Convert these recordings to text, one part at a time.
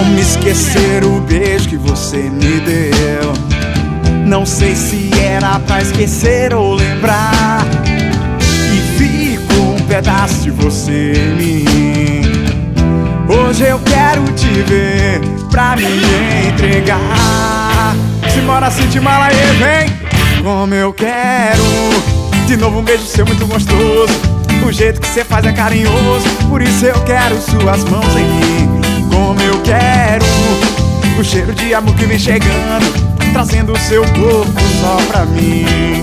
Como esquecer o beijo que você me deu? Não sei se era pra esquecer ou lembrar, e fica um pedaço de você em mim. Hoje eu quero te ver pra me entregar. Se mora assim de Malaê, vem. Como eu quero de novo um beijo seu muito gostoso. O jeito que cê faz é carinhoso, por isso eu quero suas mãos em mim. Como eu quero o cheiro de amor que vem chegando, trazendo o seu corpo só pra mim.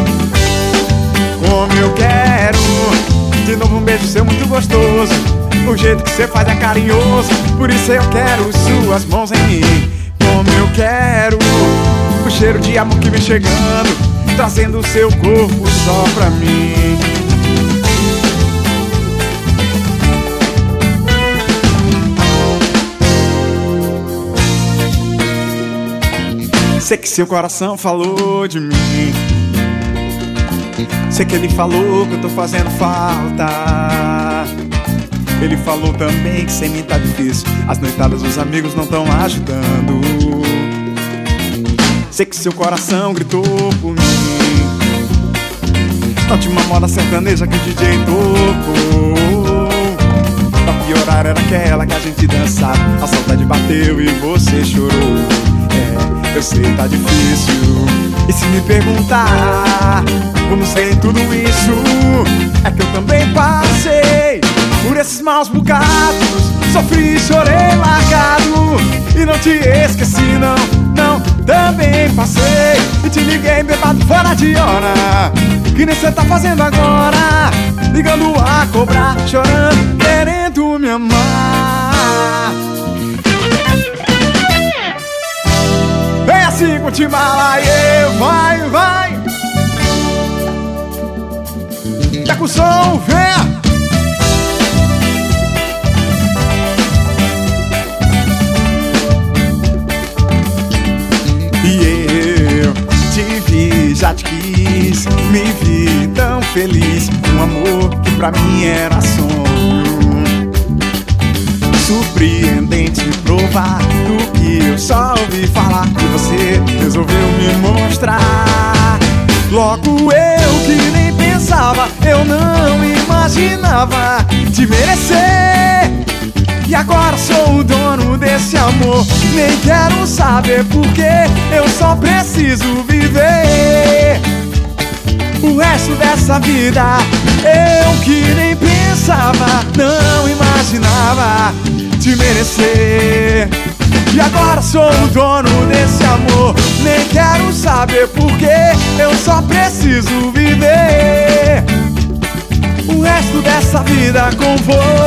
Como eu quero de novo um beijo seu muito gostoso. O jeito que cê faz é carinhoso, por isso eu quero suas mãos em mim. Como eu quero o cheiro de amor que vem chegando, trazendo o seu corpo só pra mim. Sei que seu coração falou de mim, sei que ele falou que eu tô fazendo falta. Ele falou também que sem mim tá difícil, as noitadas dos amigos não tão ajudando. Sei que seu coração gritou por mim, na última moda sertaneja que o DJ tocou. Pra piorar era aquela que a gente dançava, a saudade bateu e você chorou. Eu sei, tá difícil. E se me perguntar como sei tudo isso, é que eu também passei por esses maus bocados. Sofri, chorei, largado, e não te esqueci, não, não. Também passei e te liguei bebado fora de hora, que nem cê tá fazendo agora, ligando a cobrar, chorando, querendo me amar. Vem assim com o Timalaê, vai, vai. Tá com o som, vem. E eu te vi, já te quis, me vi tão feliz. Um amor que pra mim era sonho, surpreendente provar do que eu só ouvi falar, e você resolveu me mostrar. Logo eu que nem pensava, eu não imaginava te merecer, e agora sou o dono desse amor. Nem quero saber porque eu só preciso viver o resto dessa vida. Eu que nem pensava, não imaginava te merecer, e agora sou o dono desse amor. Nem quero saber porque eu só preciso viver o resto dessa vida com você.